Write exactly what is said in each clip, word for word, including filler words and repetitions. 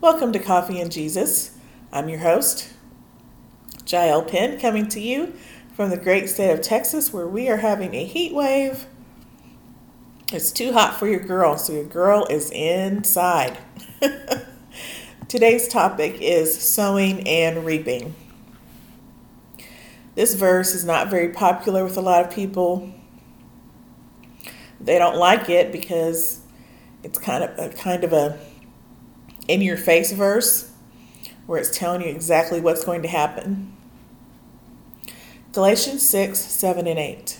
Welcome to Coffee and Jesus. I'm your host, Jael Penn, coming to you from the great state of Texas, where we are having a heat wave. It's too hot for your girl, so your girl is inside. Today's topic is sowing and reaping. This verse is not very popular with a lot of people. They don't like it because it's kind of a kind of a in-your-face verse where it's telling you exactly what's going to happen. Galatians six, seven, and eight.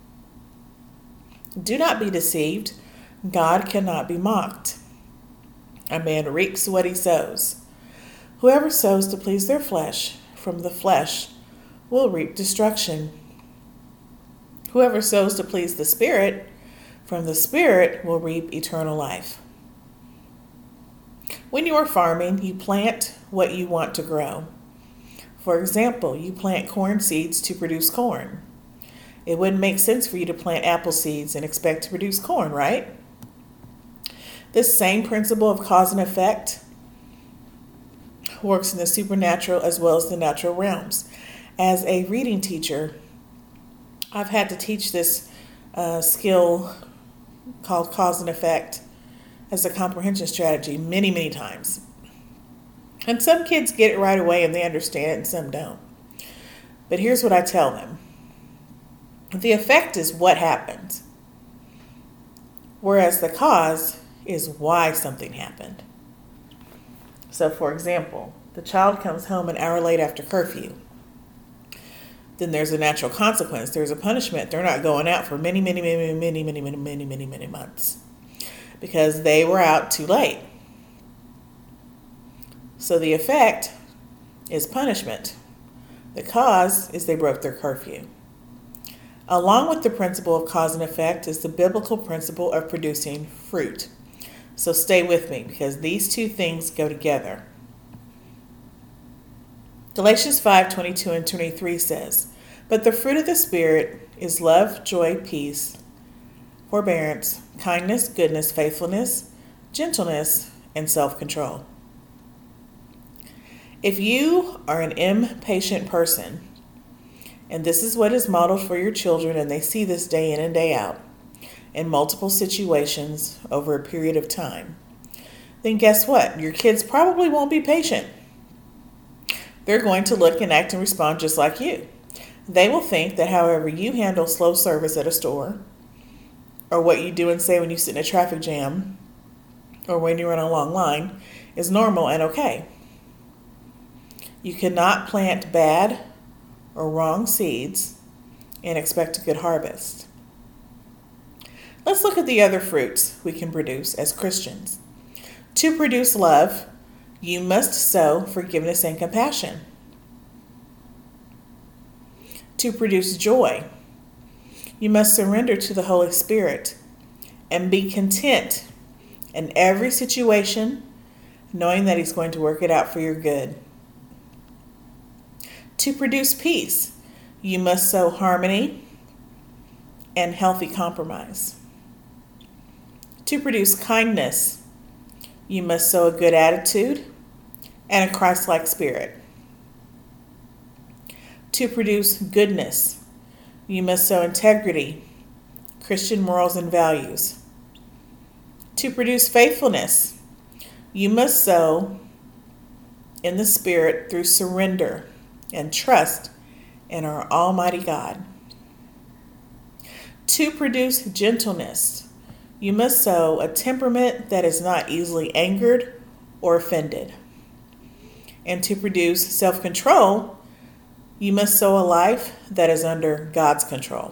Do not be deceived. God cannot be mocked. A man reaps what he sows. Whoever sows to please their flesh, from the flesh will reap destruction. Whoever sows to please the Spirit, from the Spirit will reap eternal life. When you are farming, you plant what you want to grow. For example, you plant corn seeds to produce corn. It wouldn't make sense for you to plant apple seeds and expect to produce corn, right? This same principle of cause and effect works in the supernatural as well as the natural realms. As a reading teacher, I've had to teach this uh, skill called cause and effect as a comprehension strategy many, many times. And some kids get it right away and they understand it and some don't. But here's what I tell them. The effect is what happened, whereas the cause is why something happened. So for example, the child comes home an hour late after curfew. Then there's a natural consequence. There's a punishment. They're not going out for many, many, many, many, many, many, many, many, many months because they were out too late. So the effect is punishment. The cause is they broke their curfew. Along with the principle of cause and effect is the biblical principle of producing fruit. So stay with me because these two things go together. Galatians five, twenty-two and twenty-three says, "But the fruit of the Spirit is love, joy, peace, forbearance, kindness, goodness, faithfulness, gentleness, and self-control." If you are an impatient person, and this is what is modeled for your children, and they see this day in and day out in multiple situations over a period of time, then guess what? Your kids probably won't be patient. They're going to look and act and respond just like you. They will think that however you handle slow service at a store, or what you do and say when you sit in a traffic jam, or when you're in a long line, is normal and okay. You cannot plant bad or wrong seeds and expect a good harvest. Let's look at the other fruits we can produce as Christians. To produce love, you must sow forgiveness and compassion. To produce joy, you must surrender to the Holy Spirit and be content in every situation, knowing that He's going to work it out for your good. To produce peace, you must sow harmony and healthy compromise. To produce kindness, you must sow a good attitude and a Christ-like spirit. To produce goodness, you must sow integrity, Christian morals and values. To produce faithfulness, you must sow in the Spirit through surrender and trust in our Almighty God. To produce gentleness, you must sow a temperament that is not easily angered or offended. And to produce self-control, you must sow a life that is under God's control.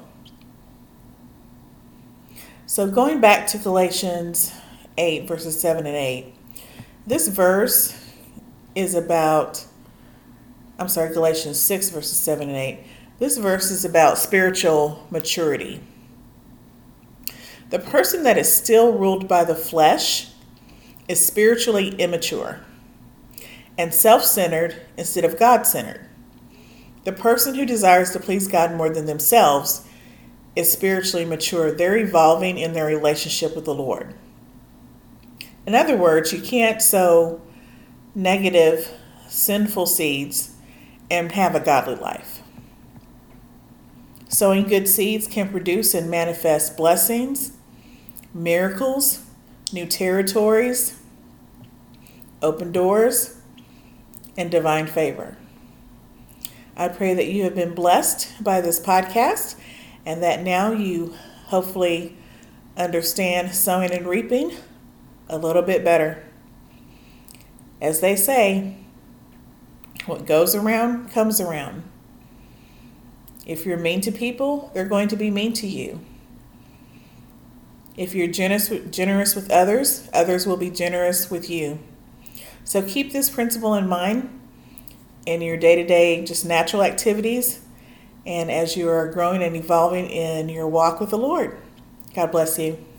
So going back to Galatians eight, verses seven and eight, this verse is about, I'm sorry, Galatians six, verses seven and eight. This verse is about spiritual maturity. The person that is still ruled by the flesh is spiritually immature and self-centered instead of God-centered. The person who desires to please God more than themselves is spiritually mature. They're evolving in their relationship with the Lord. In other words, you can't sow negative, sinful seeds and have a godly life. Sowing good seeds can produce and manifest blessings, miracles, new territories, open doors, and divine favor. I pray that you have been blessed by this podcast and that now you hopefully understand sowing and reaping a little bit better. As they say, what goes around comes around. If you're mean to people, they're going to be mean to you. If you're generous, generous with others, others will be generous with you. So keep this principle in mind in your day-to-day, just natural activities, and as you are growing and evolving in your walk with the Lord. God bless you.